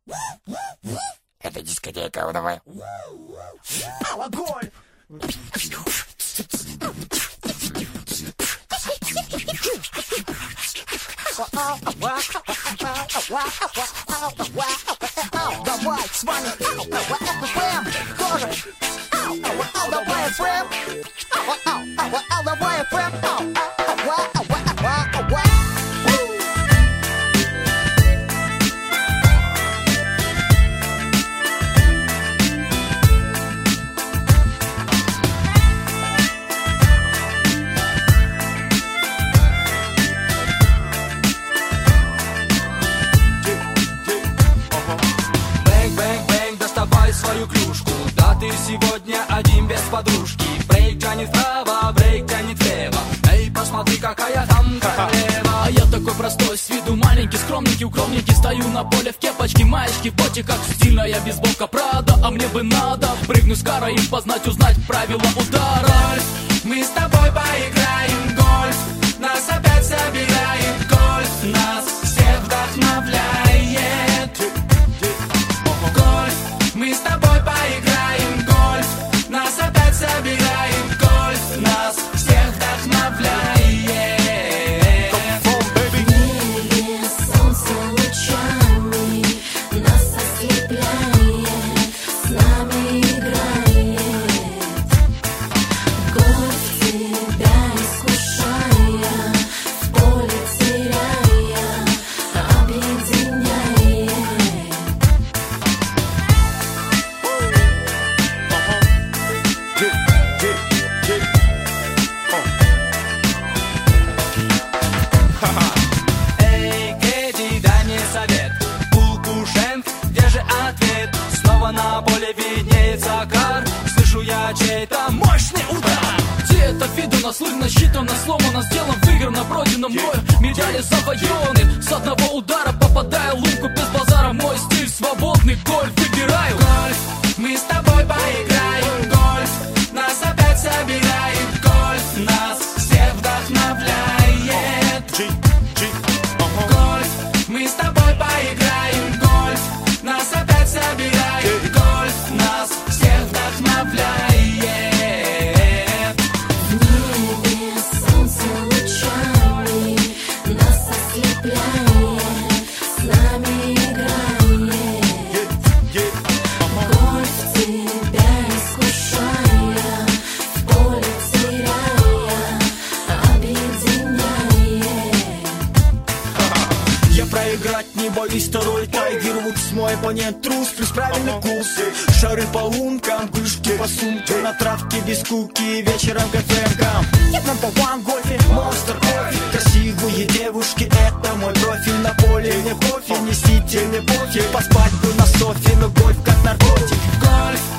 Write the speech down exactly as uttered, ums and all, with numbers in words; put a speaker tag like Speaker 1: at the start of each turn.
Speaker 1: Это дискотека, давай.
Speaker 2: Огонь! Давай, с вами эл-эл-эл-эф-эм тоже. эл-эл-эл-эф-эм. эл-эл-эл-эф-эм.
Speaker 3: Свою клюшку, да ты сегодня один без подружки. Брейк тянет вправо, брейк тянет влево. Эй, посмотри, какая там королева.
Speaker 4: А я такой простой, с виду маленький, скромненький, укромненький. Стою на поле в кепочке, маечке, в боте, как стильная бейсболка Прада. А мне бы надо прыгнуть с кара и познать, узнать правила удара.
Speaker 3: Гольф, мы с тобой поиграем в гольф. Нас опять собирает гольф. Нас всех вдохновляет гольф. Мы с тобой поиграем в гольф. Нас опять собирает гольф. Нас всех вдохновляет.
Speaker 5: В небе солнце лучами нас ослепляет, с нами играет. Гольф тебя искушая, в поле теряя, объединяет.
Speaker 3: Эй, Кэти, дай мне совет. Кукушенк, где же ответ? Снова на поле виднеется кар. Слышу я чей-то мощный удар.
Speaker 4: Где это видно, слышно, считано, сломано, сделан, выиграно, пройдено мною. Медали завоеваны, с одного удара попадая в лунку без базара. Мой стиль свободный, гольф выбираю.
Speaker 3: Гольф, мы с тобой поиграем в гольф. Нас опять собирает гольф. Нас всех вдохновляет гольф. Мы с тобой поиграем в гольф. Нас опять собирает гольф. Нас всех вдохновляет.
Speaker 5: В небе солнце лучами нас ослепляет, с нами играет. Гольф тебя искушая, в поле теряя, объединяет.
Speaker 2: Я проиграть не боюсь, второй Тайгер Вудс. Мой оппонент трус, плюс правильный курс. Шары по лункам, кружки по сумке. На травке без скуки, вечером к эфэмкам. Я number one в гольфе, монстр кофе. Красивые девушки, это мой профиль. На поле мне пофиг, несите мне пофиг. Поспать бы на софе, но гольф как наркотик.
Speaker 3: Гольф,